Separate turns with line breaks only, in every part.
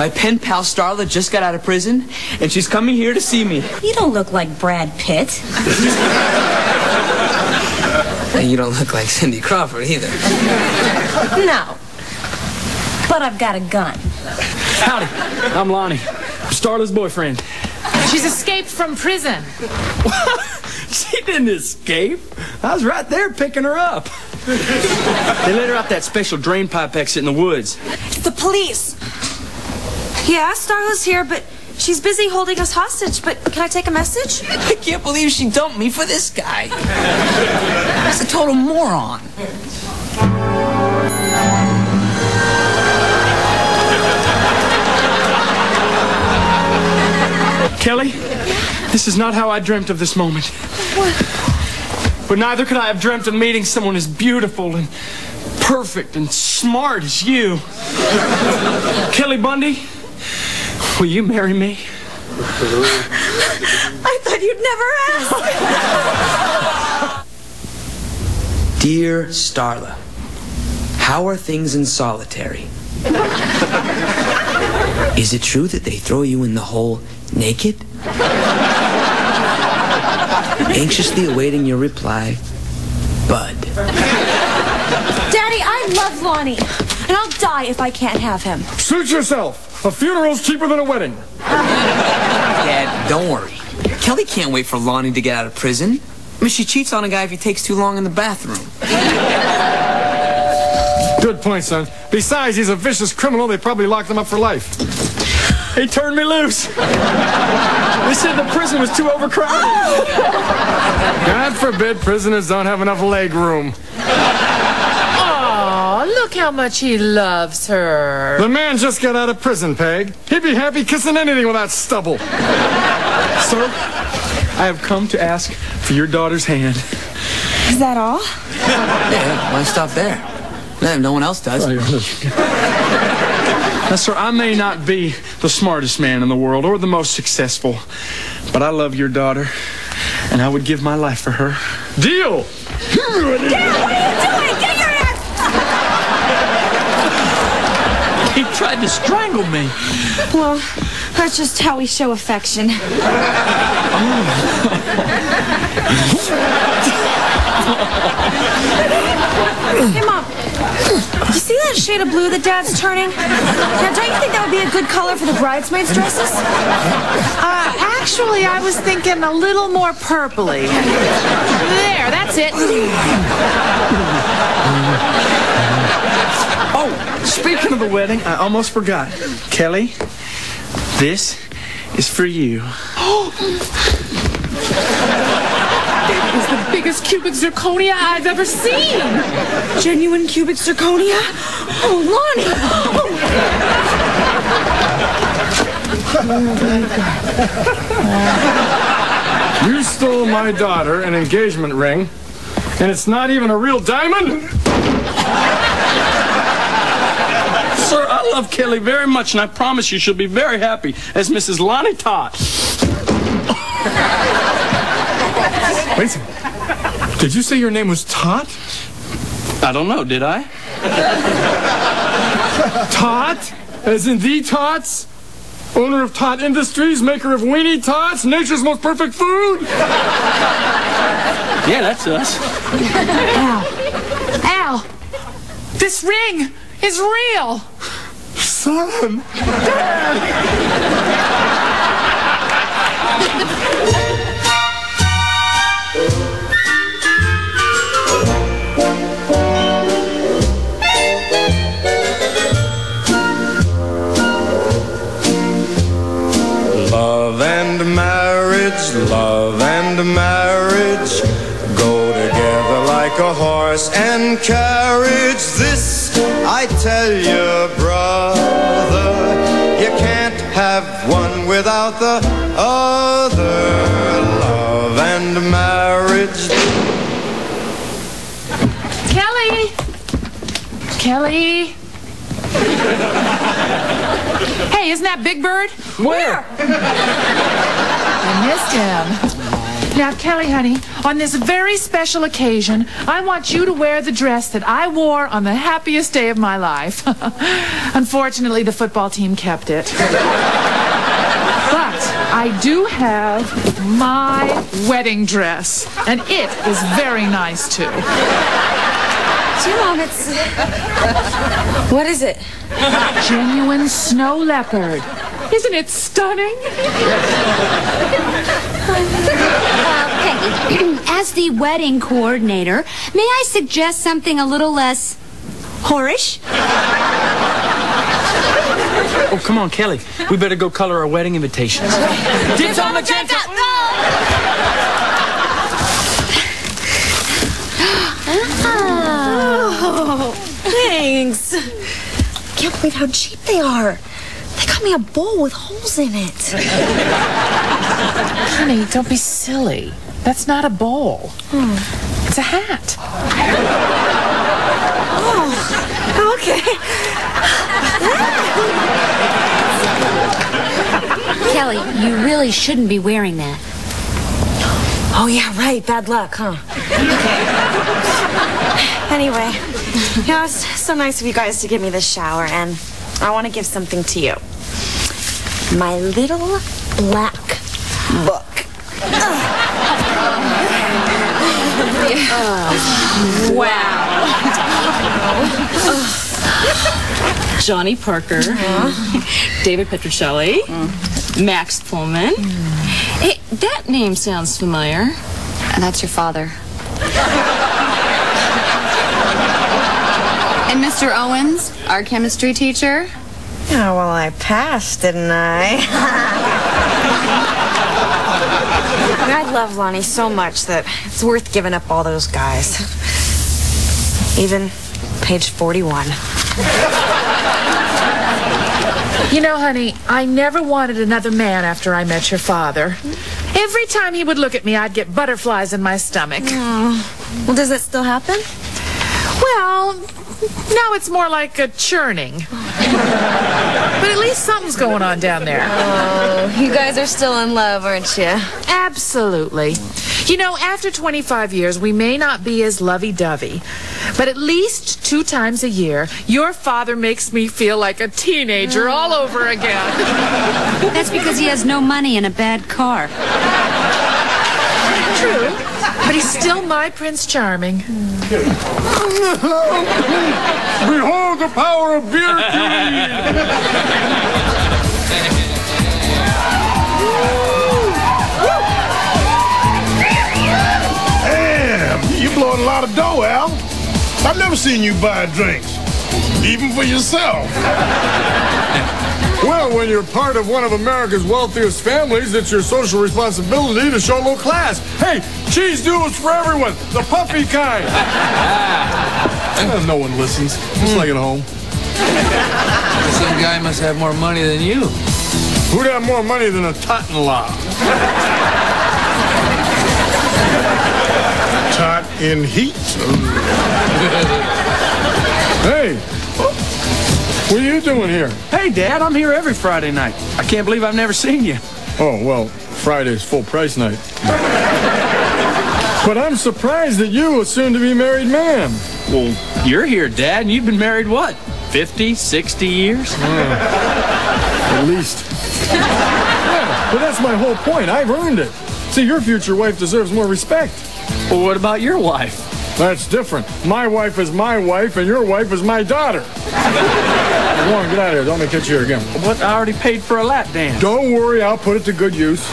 My pen pal Starla just got out of prison, and she's coming here to see me.
You don't look like Brad Pitt.
And you don't look like Cindy Crawford either.
No. But I've got a gun.
Howdy, I'm Lonnie, Starla's boyfriend.
She's escaped from prison.
She didn't escape. I was right there picking her up. They let her out that special drain pipe exit in the woods.
The police. Yeah, Starla's here, but she's busy holding us hostage. But can I take a message?
I can't believe she dumped me for this guy. He's a total moron.
Kelly, this is not how I dreamt of this moment.
What?
But neither could I have dreamt of meeting someone as beautiful and perfect and smart as you. Kelly Bundy, will you marry me?
I thought you'd never ask.
Dear Starla, how are things in solitary? Is it true that they throw you in the hole naked? Anxiously awaiting your reply, Bud.
Daddy, I love Lonnie, and I'll die if I can't have him.
Suit yourself. A funeral's cheaper than a wedding.
Dad, don't worry. Kelly can't wait for Lonnie to get out of prison. I mean, she cheats on a guy if he takes too long in the bathroom.
Good point, son. Besides, he's a vicious criminal. They probably locked him up for life.
He turned me loose. They said the prison was too overcrowded.
God forbid prisoners don't have enough leg room.
Aw, look how much he loves her.
The man just got out of prison, Peg. He'd be happy kissing anything with that stubble.
Sir, I have come to ask for your daughter's hand.
Is that all?
Yeah, why stop there? No one else does.
Now, sir, I may not be the smartest man in the world or the most successful, but I love your daughter, and I would give my life for her.
Deal!
Dad, what are you doing? Get your ass!
He tried to strangle me.
Well, that's just how we show affection. Hey, Mom. You see that shade of blue that Dad's turning? Now, don't you think that would be a good color for the bridesmaids' dresses?
Actually, I was thinking a little more purpley. There, that's it.
Oh, speaking of the wedding, I almost forgot. Kelly, this is for you.
That is the biggest cubic zirconia I've ever seen.
Genuine cubic zirconia? Oh, Lonnie!
You stole my daughter an engagement ring, and it's not even a real diamond?
Sir, I love Kelly very much, and I promise you she'll be very happy as Mrs. Lonnie Tot.
Wait a second. Did you say your name was Tot?
I don't know, did I?
Tot? As in the Tots? Owner of Tot Industries, maker of weenie tots, nature's most perfect food?
Yeah, that's us.
Al, this ring is real.
Son!
Love and marriage go together like a horse and carriage. This I tell you, brother, you can't have one without the other. Love and marriage.
Kelly. Hey, isn't that Big Bird?
Where?
I missed him. Now, Kelly, honey, on this very special occasion, I want you to wear the dress that I wore on the happiest day of my life. Unfortunately, the football team kept it. But I do have my wedding dress, and it is very nice, too.
Gee, Mom, it's... What is it?
Genuine snow leopard. Isn't it stunning?
Peggy, as the wedding coordinator, may I suggest something a little less whorish?
Oh, come on, Kelly. We better go color our wedding invitations. Dibs on magenta!
Oh, thanks. Can't believe how cheap they are. They got me a bowl with holes in it.
Honey, don't be silly. That's not a bowl. It's a hat.
Oh, okay.
Kelly, you really shouldn't be wearing that.
Oh, yeah, right. Bad luck, huh? Anyway, you know, it's so nice of you guys to give me this shower, and I want to give something to you. My little black book.
Wow. Johnny Parker, David Petrocelli, Max Pullman. Hey, that name sounds familiar.
And that's your father. And Mr. Owens, our chemistry teacher.
Oh, well, I passed, didn't I? I love Lonnie so much that it's worth giving up all those guys. Even page 41.
You know, honey, I never wanted another man after I met your father. Every time he would look at me, I'd get butterflies in my stomach.
Oh. Well, does that still happen?
Well, now it's more like a churning. But at least something's going on down there.
Oh, you guys are still in love, aren't you?
Absolutely. You know, after 25 years, we may not be as lovey-dovey, but at least 2 times a year, your father makes me feel like a teenager all over again.
That's because he has no money and a bad car.
True, but he's still my Prince Charming.
Behold the power of beer, Judy!
Damn, you blowing a lot of dough, Al. I've never seen you buy drinks, even for yourself.
Well, when you're part of one of America's wealthiest families, it's your social responsibility to show a little class. Hey, cheese doodles for everyone, the puffy kind. No one listens, just like at home.
Some guy must have more money than you.
Who'd have more money than a tot-in-law?
Tot in heat.
Hey, what are you doing here?
Hey, Dad, I'm here every Friday night. I can't believe I've never seen you.
Oh, well, Friday's full price night. But I'm surprised that you, a soon-to-be married man.
Well, you're here, Dad, and you've been married, what, 50, 60 years?
At least. Yeah, but that's my whole point. I've earned it. See, your future wife deserves more respect.
Well, what about your wife?
That's different. My wife is my wife, and your wife is my daughter. Go on, get out of here. Don't make me catch you here again.
What? I already paid for a lap dance.
Don't worry, I'll put it to good use.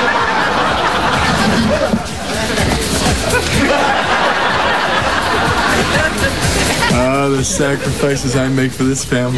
The sacrifices I make for this family.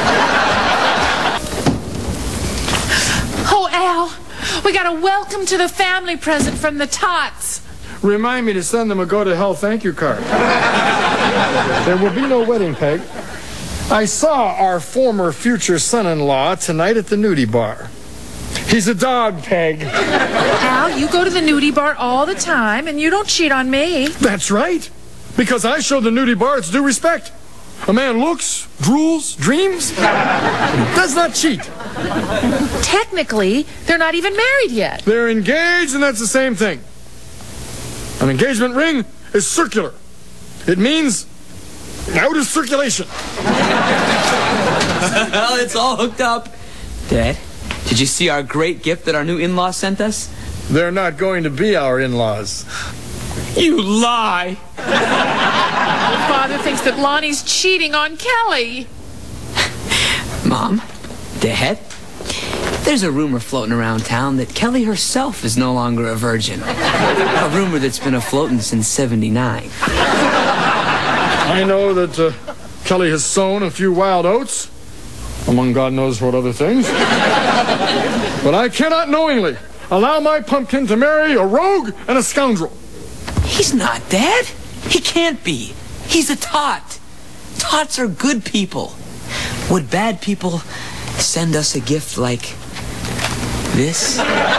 Oh, Al, we got a welcome to the family present from the Tots.
Remind me to send them a go-to-hell thank you card. There will be no wedding, Peg. I saw our former future son-in-law tonight at the nudie bar. He's a dog, Peg.
Al, you go to the nudie bar all the time, and you don't cheat on me.
That's right. Because I show the nudie bar its due respect. A man looks, drools, dreams, does not cheat.
Technically, they're not even married yet.
They're engaged, and that's the same thing. An engagement ring is circular. It means out of circulation.
Well, it's all hooked up. Dad, did you see our great gift that our new in-laws sent us?
They're not going to be our in-laws.
You lie.
Father thinks that Lonnie's cheating on Kelly.
Mom, Dad, there's a rumor floating around town that Kelly herself is no longer a virgin. A rumor that's been afloating since '79.
I know that Kelly has sown a few wild oats, among God knows what other things. But I cannot knowingly allow my pumpkin to marry a rogue and a scoundrel.
He's not, Dad. He can't be. He's a tot. Tots are good people. Would bad people send us a gift like this?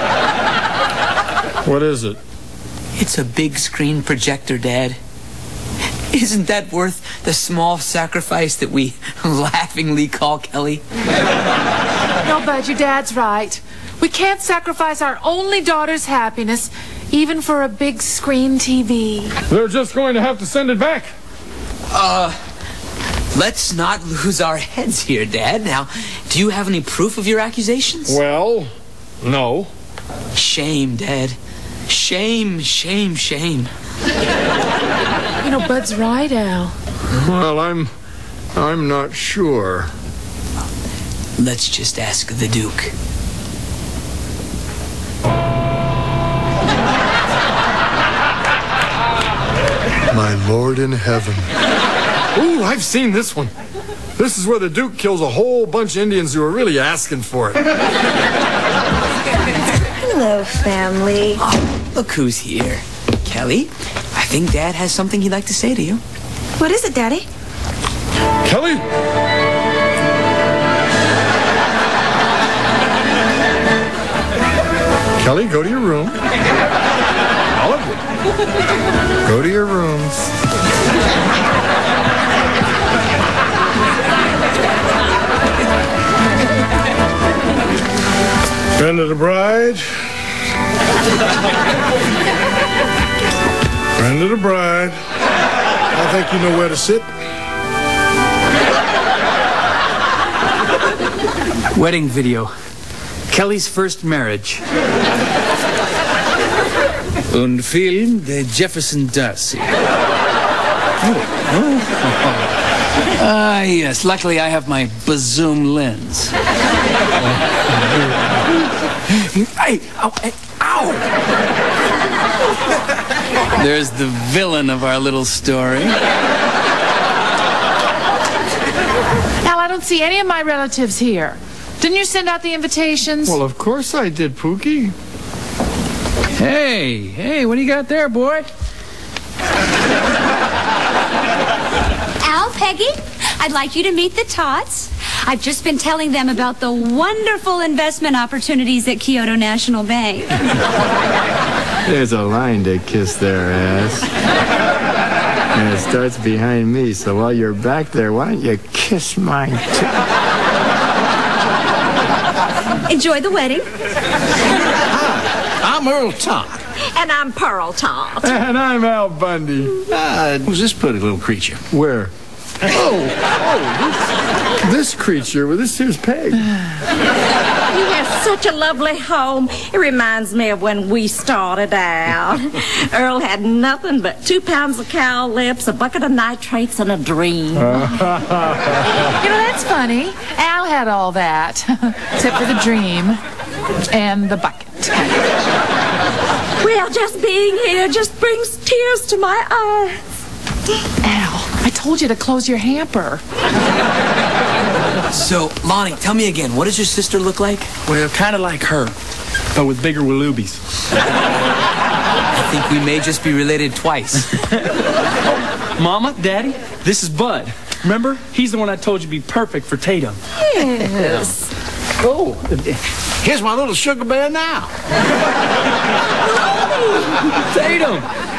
What is it?
It's a big screen projector, Dad. Isn't that worth the small sacrifice that we laughingly call Kelly?
No, Bud, your dad's right. We can't sacrifice our only daughter's happiness, even for a big screen TV.
They're just going to have to send it back.
Let's not lose our heads here, Dad. Now, do you have any proof of your accusations?
Well, no.
Shame, Dad. Shame, shame, shame.
You know, Bud's right, Al.
Well, I'm not sure.
Let's just ask the Duke.
My Lord in heaven. Ooh, I've seen this one. This is where the Duke kills a whole bunch of Indians who are really asking for it.
Hello, family.
Oh, look who's here. Kelly, I think Dad has something he'd like to say to you.
What is it, Daddy?
Kelly? Kelly, go to your room. All of you. Go to your rooms.
Friend of the bride. Friend of the bride. I think you know where to sit.
Wedding video. Kelly's first marriage. Und Film de Jefferson Darcy. Yes. Luckily, I have my Bazoom lens. Hey, ow! There's the villain of our little story.
Al, I don't see any of my relatives here. Didn't you send out the invitations?
Well, of course I did, Pookie.
Hey, what do you got there, boy?
Al, Peggy, I'd like you to meet the Tots. I've just been telling them about the wonderful investment opportunities at Kyoto National Bank.
There's a line to kiss their ass. And it starts behind me, so while you're back there, why don't you kiss mine too?
Enjoy the wedding.
Hi, I'm Earl Todd.
And I'm Pearl Todd.
And I'm Al Bundy.
Who's this pretty little creature?
Where? This creature with this here's Peg.
You have such a lovely home. It reminds me of when we started out. Earl had nothing but 2 pounds of cow lips, a bucket of nitrates, and a dream.
You know, that's funny. Al had all that, except for the dream and the bucket.
Well, just being here just brings tears to my eyes.
Al, I told you to close your hamper.
So, Lonnie, tell me again, what does your sister look like?
Well, kind of like her, but with bigger waloobies.
I think we may just be related twice.
Mama, Daddy, this is Bud. Remember? He's the one I told you would be perfect for Tatum.
Yes.
Oh, here's my little sugar bear now.
Tatum!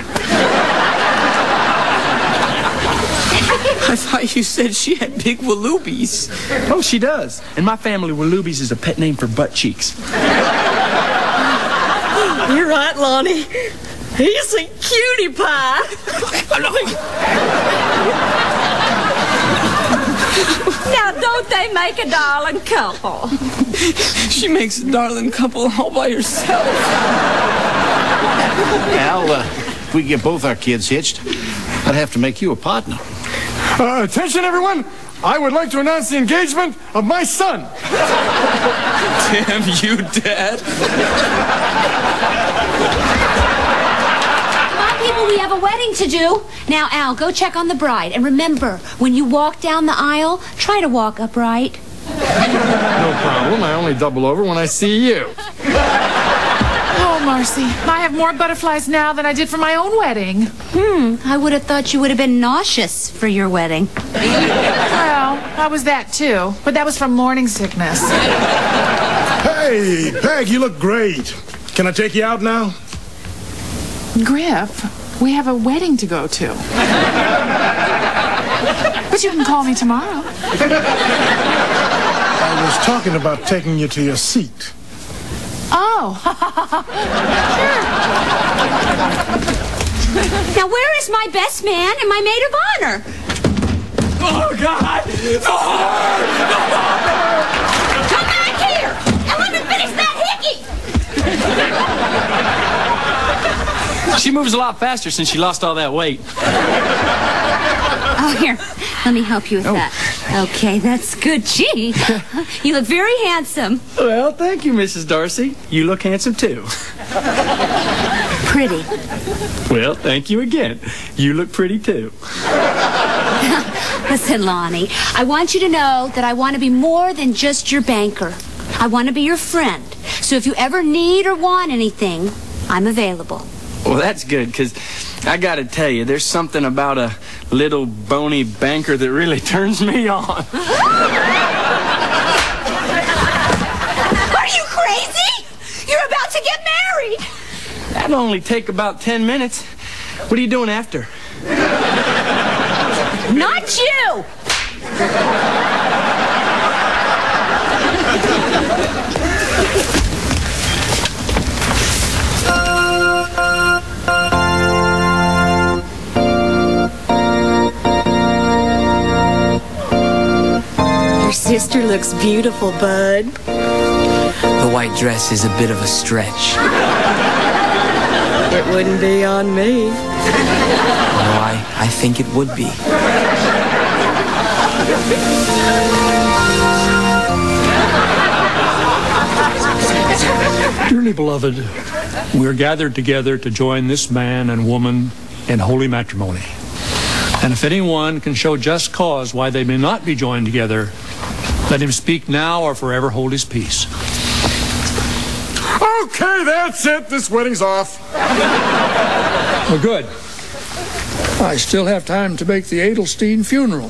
I thought you said she had big waloobies.
Oh, she does. In my family, waloobies is a pet name for butt cheeks.
You're right, Lonnie. He's a cutie pie. Now, don't they make a darling couple?
She makes a darling couple all by herself.
Al, if we get both our kids hitched, I'd have to make you a partner.
Attention, everyone. I would like to announce the engagement of my son.
Damn you, Dad.
Come on, people, we have a wedding to do. Now, Al, go check on the bride. And remember, when you walk down the aisle, try to walk upright.
No problem. I only double over when I see you.
Oh, Marcy, I have more butterflies now than I did for my own wedding.
I would have thought you would have been nauseous for your wedding.
Well, I was that too, but that was from morning sickness.
Hey, Peg, you look great. Can I take you out now?
Griff, we have a wedding to go to. But you can call me tomorrow.
I was talking about taking you to your seat.
Oh, sure.
Now, where is my best man and my maid of honor?
Oh, God!
Come back here and let me finish that hickey!
She moves a lot faster since she lost all that weight.
Oh, here. Let me help you with that. Okay, that's good. Gee, you look very handsome.
Well, thank you, Mrs. Darcy. You look handsome, too.
Pretty.
Well, thank you again. You look pretty, too.
Listen, Lonnie, I want you to know that I want to be more than just your banker. I want to be your friend. So if you ever need or want anything, I'm available.
Well, that's good, because I got to tell you, there's something about a little bony banker that really turns me on.
Are you crazy? You're about to get married.
That'll only take about 10 minutes. What are you doing after?
Not you!
Your sister looks beautiful, Bud.
The white dress is a bit of a stretch.
It wouldn't be on me.
No, I think it would be.
Dearly beloved, we are gathered together to join this man and woman in holy matrimony. And if anyone can show just cause why they may not be joined together, let him speak now or forever hold his peace.
Okay, that's it. This wedding's off.
Well, good. I still have time to make the Adelstein funeral.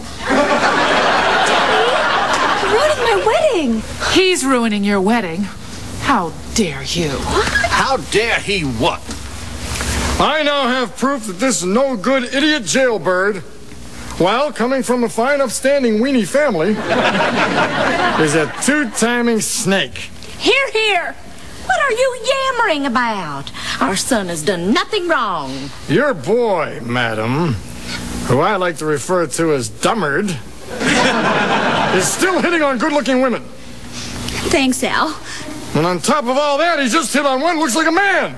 You're ruining my wedding.
He's ruining your wedding. How dare you?
How dare he what?
I now have proof that this no-good idiot jailbird, while coming from a fine, upstanding weenie family, is a two-timing snake.
Here, here. What are you yammering about? Our son has done nothing wrong.
Your boy, madam, who I like to refer to as Dummard, is still hitting on good-looking women.
Thanks, Al.
And on top of all that, he just hit on one who looks like a man.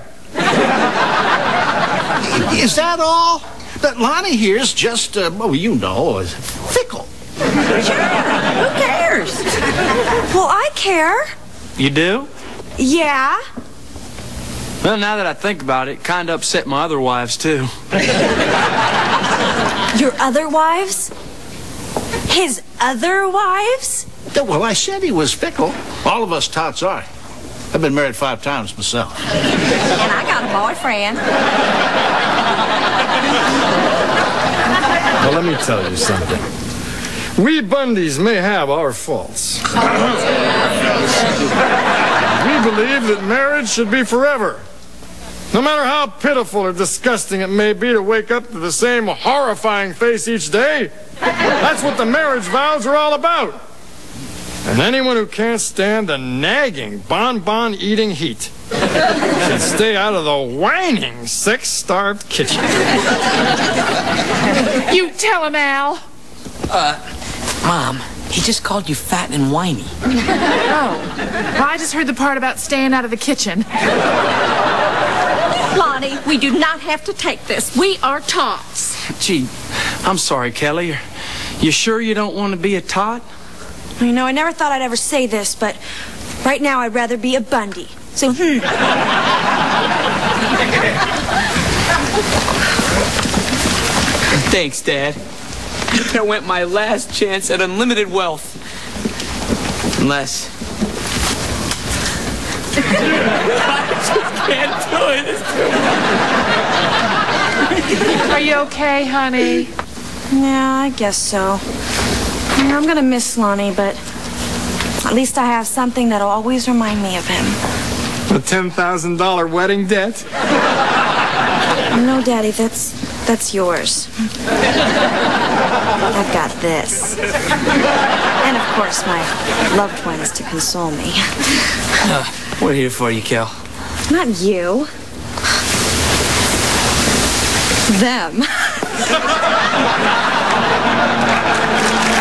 Is that all? That Lonnie here's just, well, you know, is fickle.
Who cares?
Well, I care.
You do?
Yeah.
Well, now that I think about it, kind of upset my other wives, too.
Your other wives? His other wives?
Well, I said he was fickle. All of us tots are. I've been married 5 times myself.
And I got a boyfriend.
Well, let me tell you something. We Bundys may have our faults. We believe that marriage should be forever. No matter how pitiful or disgusting it may be to wake up to the same horrifying face each day, that's what the marriage vows are all about. And anyone who can't stand the nagging, bonbon-eating heat should stay out of the whining, sex-starved kitchen.
You tell him, Al.
Mom, he just called you fat and whiny.
Oh. Well, I just heard the part about staying out of the kitchen.
Lonnie, we do not have to take this. We are tots.
Gee, I'm sorry, Kelly. You sure you don't want to be a tot?
You know, I never thought I'd ever say this, but right now I'd rather be a Bundy. So,
Thanks, Dad. I went my last chance at unlimited wealth. Unless... I just can't do it.
Are you okay, honey?
yeah, I guess so. I'm gonna miss Lonnie, but at least I have something that'll always remind me of him.
A $10,000 wedding debt?
No, Daddy, that's yours. I've got this. And, of course, my loved ones to console me.
We're here for you, Kel.
Not you. Them.